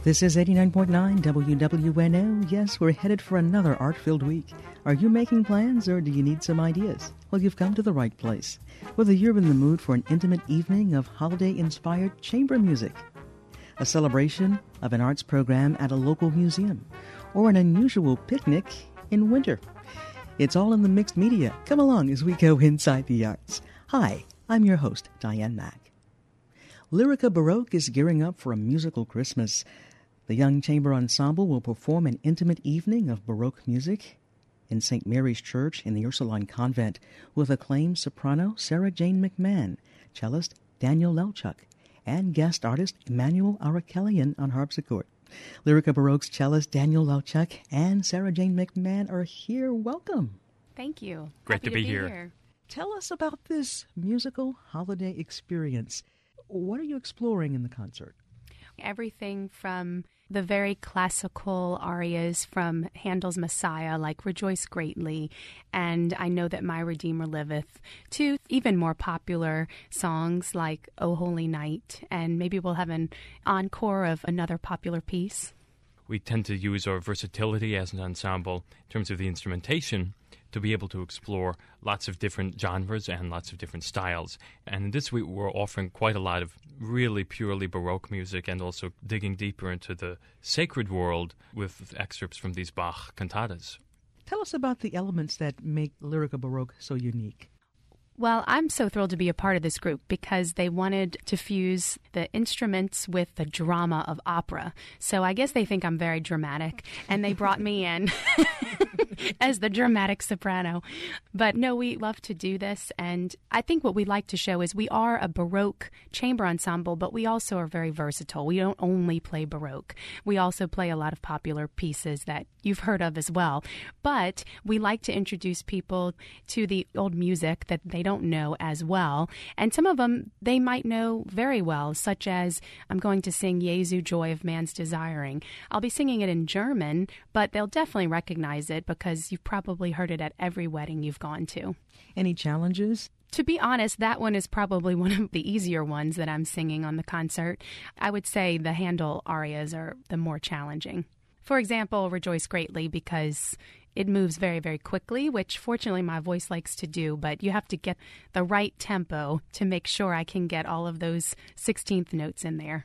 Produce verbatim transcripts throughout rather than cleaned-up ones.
This is eighty-nine point nine W W N O. Yes, we're headed for another art-filled week. Are you making plans or do you need some ideas? Well, you've come to the right place. Whether you're in the mood for an intimate evening of holiday-inspired chamber music, a celebration of an arts program at a local museum, or an unusual picnic in winter, it's all in the mixed media. Come along as we go inside the arts. Hi, I'm your host, Diane Mack. Lyrica Baroque is gearing up for a musical Christmas. The Young Chamber Ensemble will perform an intimate evening of Baroque music in Saint Mary's Church in the Ursuline Convent with acclaimed soprano Sarah Jane McMahon, cellist Daniel Lelchuk, and guest artist Emmanuel Arakelian on harpsichord. Lyrica Baroque's cellist Daniel Lelchuk and Sarah Jane McMahon are here. Welcome. Thank you. Great Happy to be, to be here. here. Tell us about this musical holiday experience. What are you exploring in the concert? Everything from the very classical arias from Handel's Messiah, like Rejoice Greatly, and I Know That My Redeemer Liveth, to even more popular songs like O Holy Night, and maybe we'll have an encore of another popular piece. We tend to use our versatility as an ensemble in terms of the instrumentation to be able to explore lots of different genres and lots of different styles. And this week we're offering quite a lot of really purely Baroque music and also digging deeper into the sacred world with excerpts from these Bach cantatas. Tell us about the elements that make Lyrica Baroque so unique. Well, I'm so thrilled to be a part of this group because they wanted to fuse the instruments with the drama of opera. So I guess they think I'm very dramatic, and they brought me in as the dramatic soprano. But no, we love to do this, and I think what we like to show is we are a Baroque chamber ensemble, but we also are very versatile. We don't only play Baroque. We also play a lot of popular pieces that you've heard of as well. But we like to introduce people to the old music that they don't know as well. And some of them they might know very well, such as I'm going to sing Jesu, Joy of Man's Desiring. I'll be singing it in German, but they'll definitely recognize it because you've probably heard it at every wedding you've gone to. Any challenges? To be honest, that one is probably one of the easier ones that I'm singing on the concert. I would say the Handel arias are the more challenging. For example, Rejoice Greatly, because it moves very, very quickly, which fortunately my voice likes to do, but you have to get the right tempo to make sure I can get all of those sixteenth notes in there.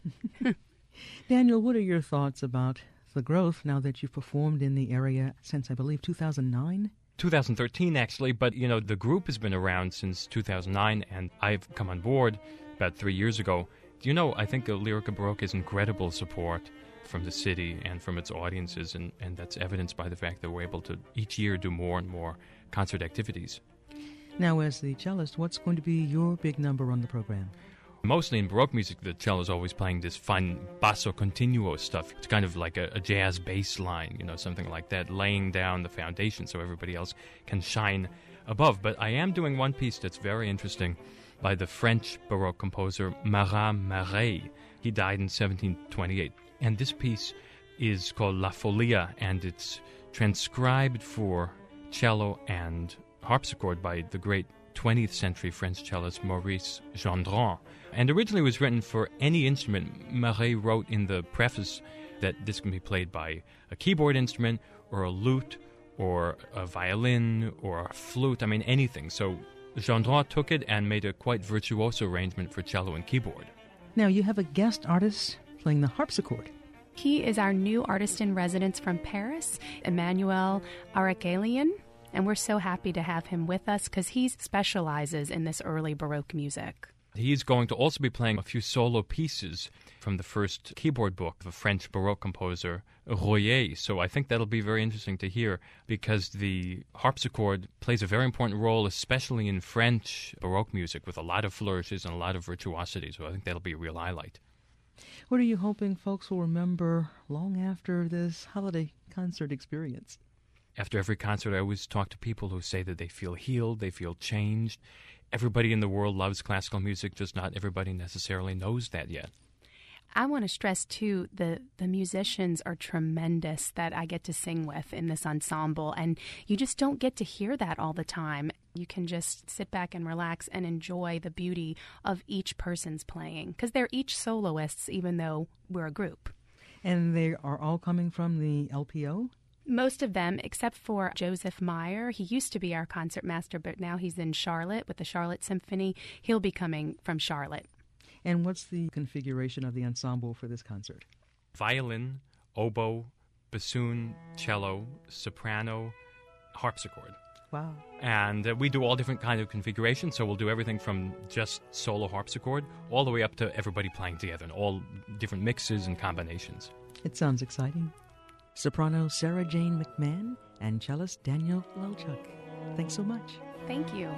Daniel, what are your thoughts about the growth now that you've performed in the area since, I believe, two thousand nine? two thousand thirteen, actually, but, you know, the group has been around since two thousand nine, and I've come on board about three years ago. You know, I think the Lyrica Baroque has incredible support from the city and from its audiences, and, and that's evidenced by the fact that we're able to each year do more and more concert activities. Now, as the cellist, what's going to be your big number on the program? Mostly in Baroque music, the cello is always playing this fun basso continuo stuff. It's kind of like a, a jazz bass line, you know, something like that, laying down the foundation so everybody else can shine above. But I am doing one piece that's very interesting by the French Baroque composer Marat Marais. He died in seventeen twenty-eight. And this piece is called La Folia, and it's transcribed for cello and harpsichord by the great twentieth century French cellist Maurice Gendron. And originally was written for any instrument. Marais wrote in the preface that this can be played by a keyboard instrument or a lute or a violin or a flute, I mean anything. So Gendron took it and made a quite virtuoso arrangement for cello and keyboard. Now, you have a guest artist playing the harpsichord. He is our new artist in residence from Paris, Emmanuel Arakelian, and we're so happy to have him with us because he specializes in this early Baroque music. He's going to also be playing a few solo pieces from the first keyboard book of a French Baroque composer, Royer. So I think that'll be very interesting to hear because the harpsichord plays a very important role, especially in French Baroque music, with a lot of flourishes and a lot of virtuosity. So I think that'll be a real highlight. What are you hoping folks will remember long after this holiday concert experience? After every concert, I always talk to people who say that they feel healed, they feel changed. Everybody in the world loves classical music, just not everybody necessarily knows that yet. I want to stress, too, the, the musicians are tremendous that I get to sing with in this ensemble, and you just don't get to hear that all the time. You can just sit back and relax and enjoy the beauty of each person's playing, because they're each soloists, even though we're a group. And they are all coming from the L P O? Most of them, except for Joseph Meyer. He used to be our concertmaster, but now he's in Charlotte with the Charlotte Symphony. He'll be coming from Charlotte. And what's the configuration of the ensemble for this concert? Violin, oboe, bassoon, cello, soprano, harpsichord. Wow. And uh, we do all different kinds of configurations, so we'll do everything from just solo harpsichord all the way up to everybody playing together and all different mixes and combinations. It sounds exciting. Soprano Sarah Jane McMahon and cellist Daniel Lelchuk. Thanks so much. Thank you.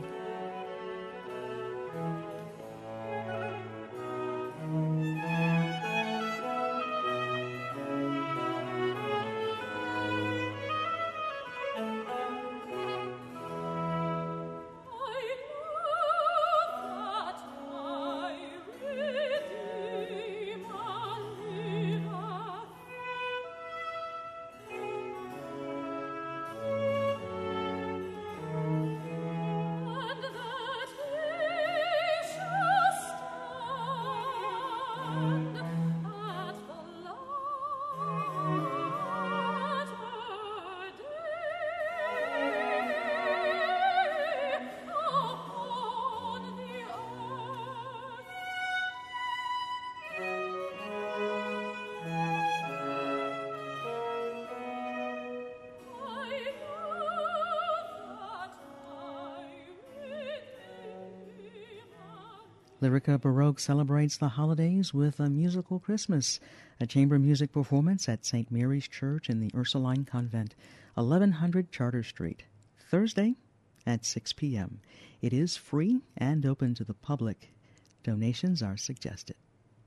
Lyrica Baroque celebrates the holidays with a musical Christmas, a chamber music performance at Saint Mary's Church in the Ursuline Convent, eleven hundred Charter Street, Thursday at six p.m. It is free and open to the public. Donations are suggested.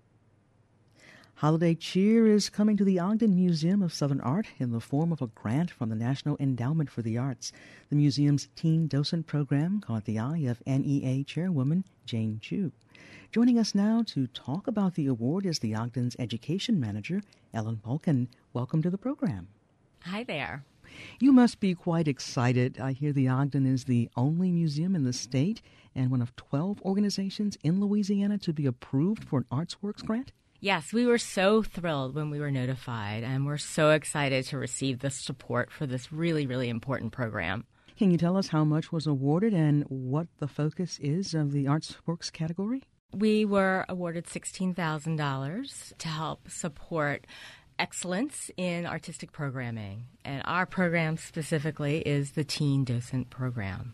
Holiday cheer is coming to the Ogden Museum of Southern Art in the form of a grant from the National Endowment for the Arts. The museum's teen docent program caught the eye of N E A chairwoman Jane Chu. Joining us now to talk about the award is the Ogden's education manager, Ellen Polkin. Welcome to the program. Hi there. You must be quite excited. I hear the Ogden is the only museum in the state and one of twelve organizations in Louisiana to be approved for an ArtsWorks grant. Yes, we were so thrilled when we were notified, and we're so excited to receive this support for this really, really important program. Can you tell us how much was awarded and what the focus is of the ArtsWorks category? We were awarded sixteen thousand dollars to help support excellence in artistic programming, and our program specifically is the Teen Docent Program.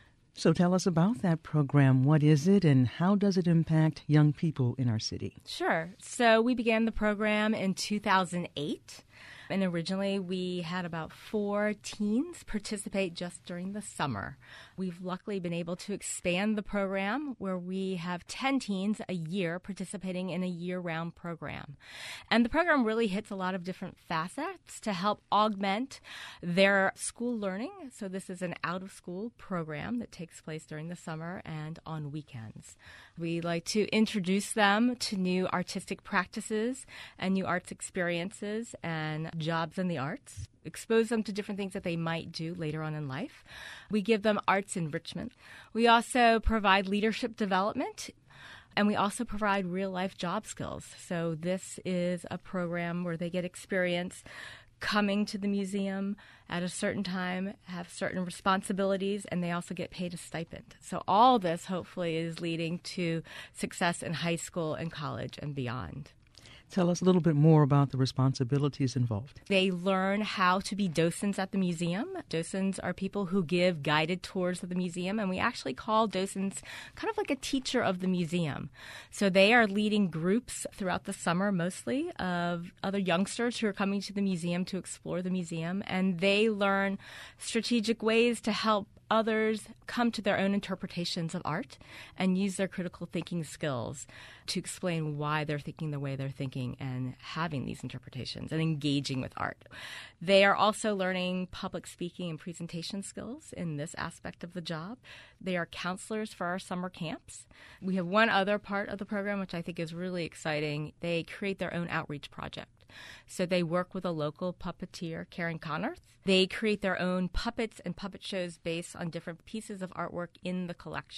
So tell us about that program. What is it and how does it impact young people in our city? Sure. So we began the program in two thousand eight. And originally, we had about four teens participate just during the summer. We've luckily been able to expand the program where we have ten teens a year participating in a year-round program. And the program really hits a lot of different facets to help augment their school learning. So this is an out-of-school program that takes place during the summer and on weekends. We like to introduce them to new artistic practices and new arts experiences and jobs in the arts, expose them to different things that they might do later on in life. We give them arts enrichment. We also provide leadership development, and we also provide real-life job skills. So this is a program where they get experience coming to the museum at a certain time, have certain responsibilities, and they also get paid a stipend. So all this hopefully is leading to success in high school and college and beyond. Tell us a little bit more about the responsibilities involved. They learn how to be docents at the museum. Docents are people who give guided tours of the museum, and we actually call docents kind of like a teacher of the museum. So they are leading groups throughout the summer, mostly, of other youngsters who are coming to the museum to explore the museum, and they learn strategic ways to help others come to their own interpretations of art and use their critical thinking skills to explain why they're thinking the way they're thinking and having these interpretations and engaging with art. They are also learning public speaking and presentation skills in this aspect of the job. They are counselors for our summer camps. We have one other part of the program, which I think is really exciting. They create their own outreach project. So they work with a local puppeteer, Karen Connorth. They create their own puppets and puppet shows based on different pieces of artwork in the collection.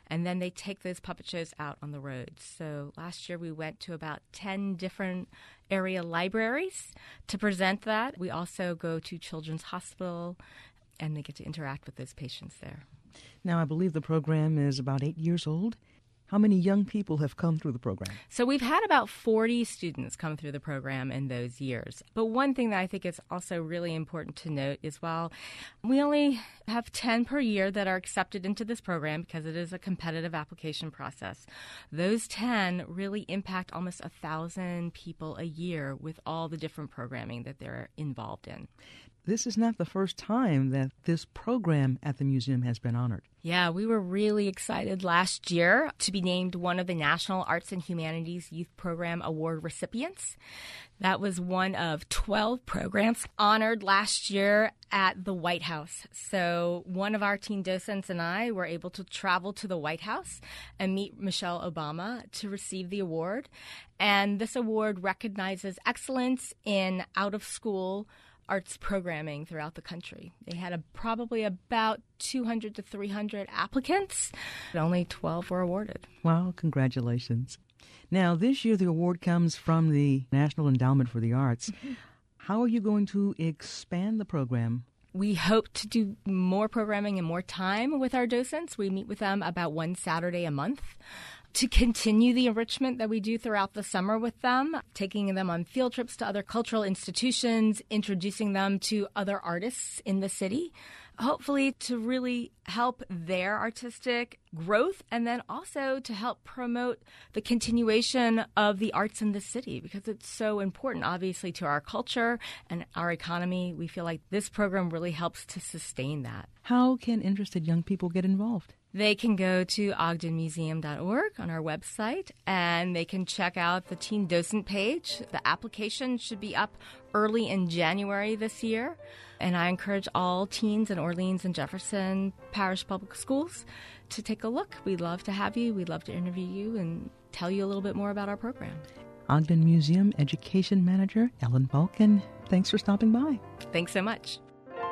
and then they take those puppet shows out on the road. So last year we went to about ten different area libraries to present that. We also go to Children's Hospital, and they get to interact with those patients there. Now, I believe the program is about eight years old. How many young people have come through the program? So we've had about forty students come through the program in those years. But one thing that I think is also really important to note is while we only have ten per year that are accepted into this program because it is a competitive application process, those ten really impact almost one thousand people a year with all the different programming that they're involved in. This is not the first time that this program at the museum has been honored. Yeah, we were really excited last year to be named one of the National Arts and Humanities Youth Program Award recipients. That was one of twelve programs honored last year at the White House. So one of our teen docents and I were able to travel to the White House and meet Michelle Obama to receive the award. And this award recognizes excellence in out-of-school arts programming throughout the country. They had a, probably about two hundred to three hundred applicants, but only twelve were awarded. Wow, congratulations. Now, this year the award comes from the National Endowment for the Arts. Mm-hmm. How are you going to expand the program? We hope to do more programming and more time with our docents. We meet with them about one Saturday a month to continue the enrichment that we do throughout the summer with them, taking them on field trips to other cultural institutions, introducing them to other artists in the city, hopefully to really help their artistic growth and then also to help promote the continuation of the arts in the city because it's so important, obviously, to our culture and our economy. We feel like this program really helps to sustain that. How can interested young people get involved? They can go to ogden museum dot org on our website, and they can check out the Teen Docent page. The application should be up early in January this year, and I encourage all teens in Orleans and Jefferson Parish Public Schools to take a look. We'd love to have you. We'd love to interview you and tell you a little bit more about our program. Ogden Museum Education Manager Ellen Balkin, thanks for stopping by. Thanks so much.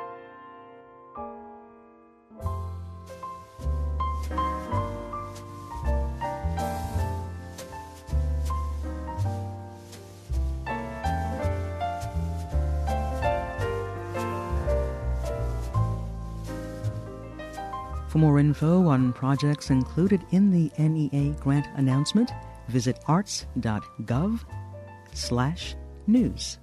For more info on projects included in the N E A grant announcement, visit arts.gov slash news.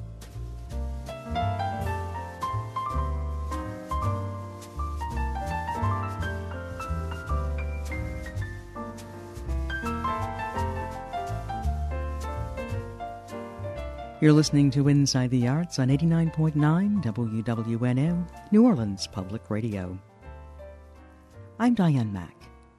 You're listening to Inside the Arts on eighty-nine point nine W W N O, New Orleans Public Radio. I'm Diane Mack.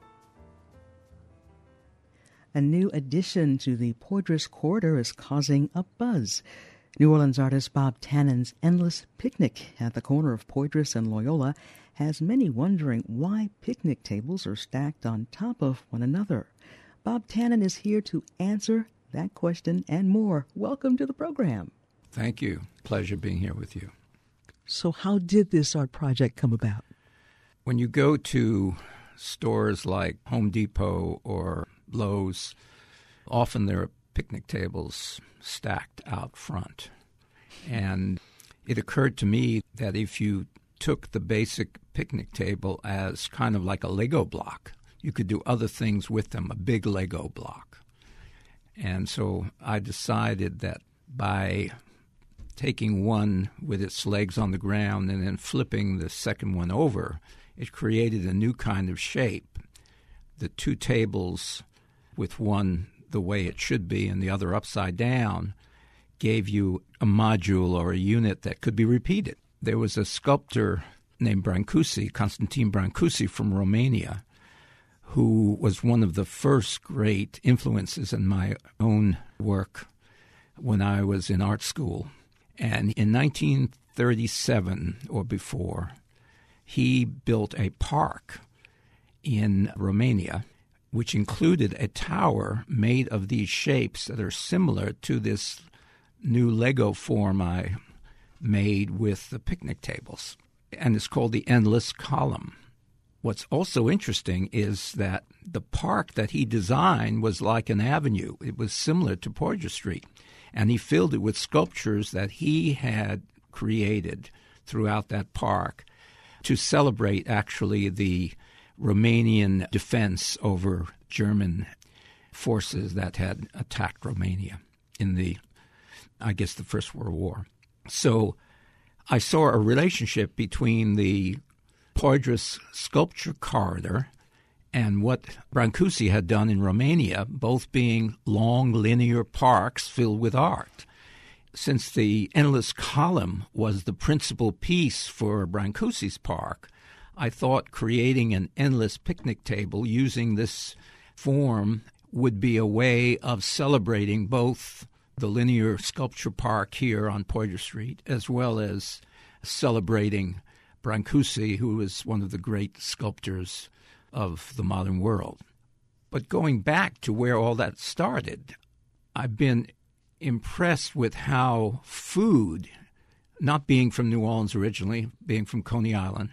A new addition to the Poydras Corridor is causing a buzz. New Orleans artist Bob Tannen's Endless Picnic at the corner of Poydras and Loyola has many wondering why picnic tables are stacked on top of one another. Bob Tannen is here to answer that question and more. Welcome to the program. Thank you. Pleasure being here with you. So how did this art project come about? When you go to stores like Home Depot or Lowe's, often there are picnic tables stacked out front. And it occurred to me that if you took the basic picnic table as kind of like a Lego block, you could do other things with them, a big Lego block. And so I decided that by taking one with its legs on the ground and then flipping the second one over, it created a new kind of shape. The two tables with one the way it should be and the other upside down gave you a module or a unit that could be repeated. There was a sculptor named Brancusi, Constantine Brancusi from Romania, who was one of the first great influences in my own work when I was in art school. And in nineteen thirty-seven or before, he built a park in Romania, which included a tower made of these shapes that are similar to this new Lego form I made with the picnic tables. And it's called the Endless Column. what's also interesting is that the park that he designed was like an avenue. It was similar to Poydras Street, and he filled it with sculptures that he had created throughout that park to celebrate actually the Romanian defense over German forces that had attacked Romania in the, I guess, the First World War. So I saw a relationship between the Poydras sculpture corridor and what Brancusi had done in Romania, both being long linear parks filled with art. Since the endless column was the principal piece for Brancusi's park, I thought creating an endless picnic table using this form would be a way of celebrating both the linear sculpture park here on Poydras Street as well as celebrating Brancusi, who is one of the great sculptors of the modern world. But going back to where all that started, I've been impressed with how food, not being from New Orleans originally, being from Coney Island,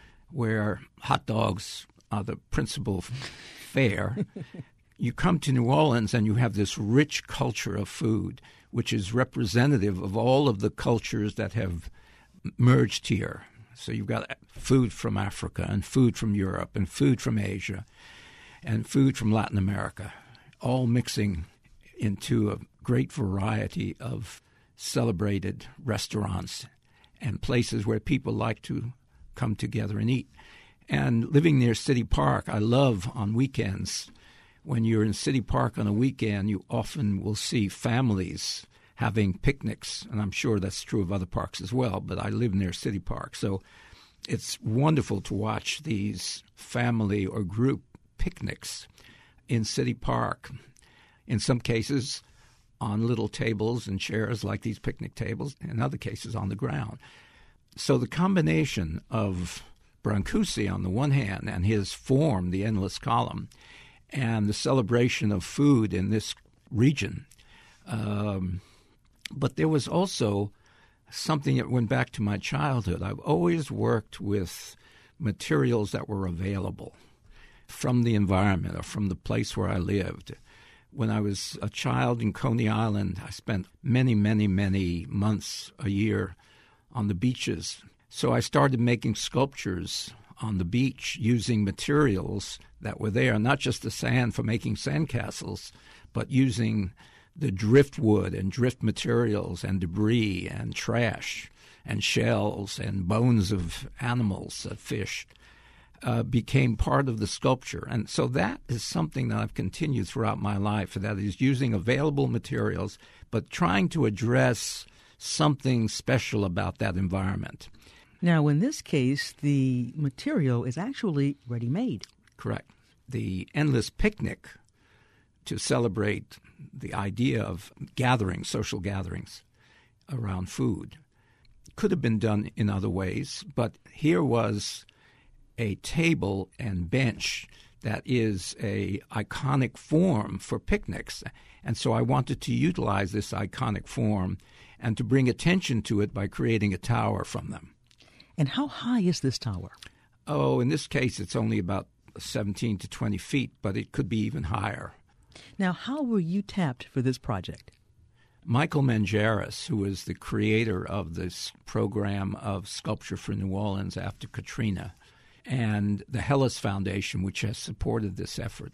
where hot dogs are the principal fare, you come to New Orleans and you have this rich culture of food, which is representative of all of the cultures that have merged here. So you've got food from Africa and food from Europe and food from Asia and food from Latin America, all mixing into a great variety of celebrated restaurants and places where people like to come together and eat. And living near City Park, I love on weekends. When you're in City Park on a weekend, you often will see families having picnics, and I'm sure that's true of other parks as well, but I live near City Park. So it's wonderful to watch these family or group picnics in City Park, in some cases on little tables and chairs like these picnic tables, in other cases on the ground. So the combination of Brancusi on the one hand and his form, the endless column, and the celebration of food in this region. Um, but there was also something that went back to my childhood. I've always worked with materials that were available from the environment or from the place where I lived. When I was a child in Coney Island, I spent many, many, many months, a year on the beaches. So I started making sculptures on the beach using materials that were there, not just the sand for making sandcastles, but using the driftwood and drift materials and debris and trash and shells and bones of animals, of fish, uh, became part of the sculpture. And so that is something that I've continued throughout my life, that is using available materials, but trying to address something special about that environment. Now, in this case, the material is actually ready-made. Correct. The endless picnic to celebrate the idea of gathering, social gatherings around food, could have been done in other ways, but here was a table and bench that is a iconic form for picnics. And so I wanted to utilize this iconic form and to bring attention to it by creating a tower from them. And how high is this tower? Oh, in this case, it's only about seventeen to twenty feet, but it could be even higher. Now, how were you tapped for this project? Michael Mangiaras, who is the creator of this program of Sculpture for New Orleans after Katrina, and the Hellas Foundation, which has supported this effort,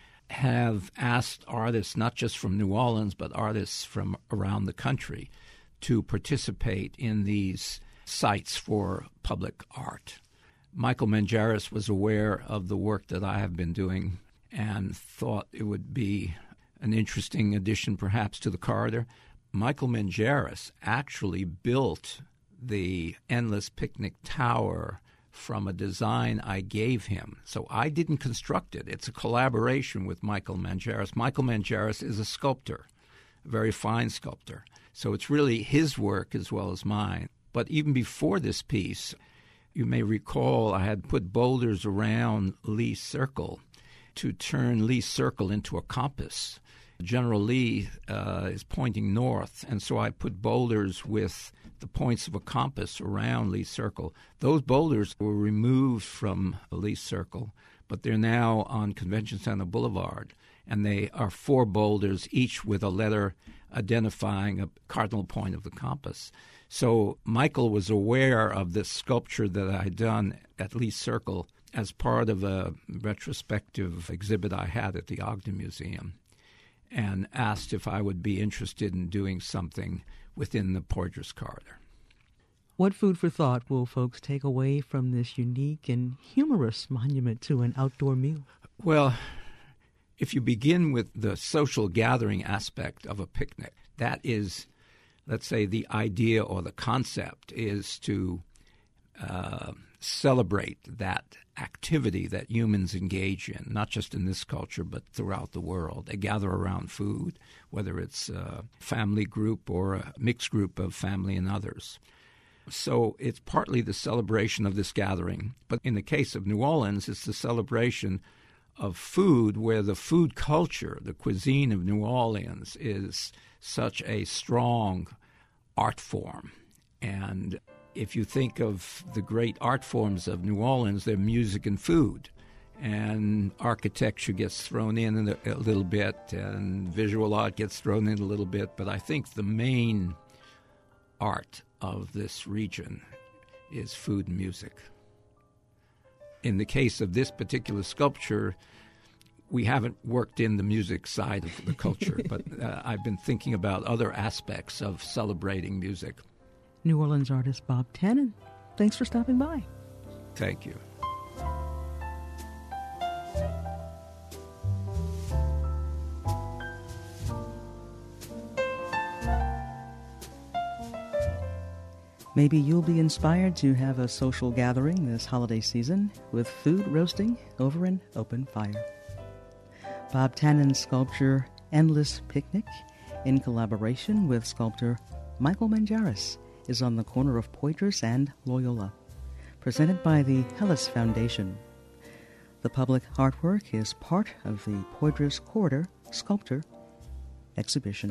have asked artists, not just from New Orleans, but artists from around the country, to participate in these sites for public art. Michael Mangiaras was aware of the work that I have been doing and thought it would be an interesting addition perhaps to the corridor. Michael Mangiaras actually built the Endless Picnic Tower from a design I gave him. So I didn't construct it. It's a collaboration with Michael Mangiaras. Michael Mangiaras is a sculptor, a very fine sculptor. So it's really his work as well as mine. But even before this piece, you may recall I had put boulders around Lee Circle to turn Lee Circle into a compass. General Lee uh, is pointing north, and so I put boulders with the points of a compass around Lee Circle. Those boulders were removed from Lee Circle, but they're now on Convention Center Boulevard, and they are four boulders, each with a letter identifying a cardinal point of the compass. So Michael was aware of this sculpture that I had done at Lee Circle as part of a retrospective exhibit I had at the Ogden Museum, and asked if I would be interested in doing something within the Poydras Corridor. What food for thought will folks take away from this unique and humorous monument to an outdoor meal? Well, if you begin with the social gathering aspect of a picnic, that is, let's say, the idea or the concept is to uh, celebrate that activity that humans engage in, not just in this culture, but throughout the world. They gather around food, whether it's a family group or a mixed group of family and others. So it's partly the celebration of this gathering. But in the case of New Orleans, it's the celebration of food, where the food culture, the cuisine of New Orleans, is such a strong art form. And if you think of the great art forms of New Orleans, they're music and food. And architecture gets thrown in a, a little bit, and visual art gets thrown in a little bit. But I think the main art of this region is food and music. In the case of this particular sculpture, we haven't worked in the music side of the culture, but uh, I've been thinking about other aspects of celebrating music. New Orleans artist Bob Tannen, thanks for stopping by. Thank you. Maybe you'll be inspired to have a social gathering this holiday season with food roasting over an open fire. Bob Tannen's sculpture Endless Picnic, in collaboration with sculptor Michael Manjaris, is on the corner of Poydras and Loyola, presented by the Hellas Foundation. The public artwork is part of the Poydras Corridor Sculptor exhibition.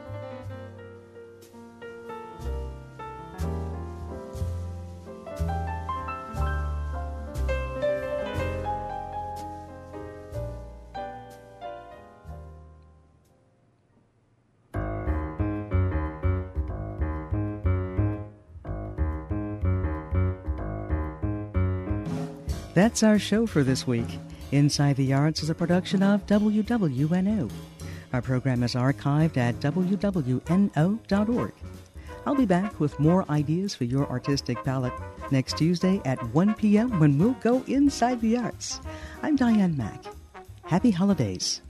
That's our show for this week. Inside the Arts is a production of W W N O. Our program is archived at W W N O dot org. I'll be back with more ideas for your artistic palette next Tuesday at one p.m. when we'll go inside the arts. I'm Diane Mack. Happy holidays.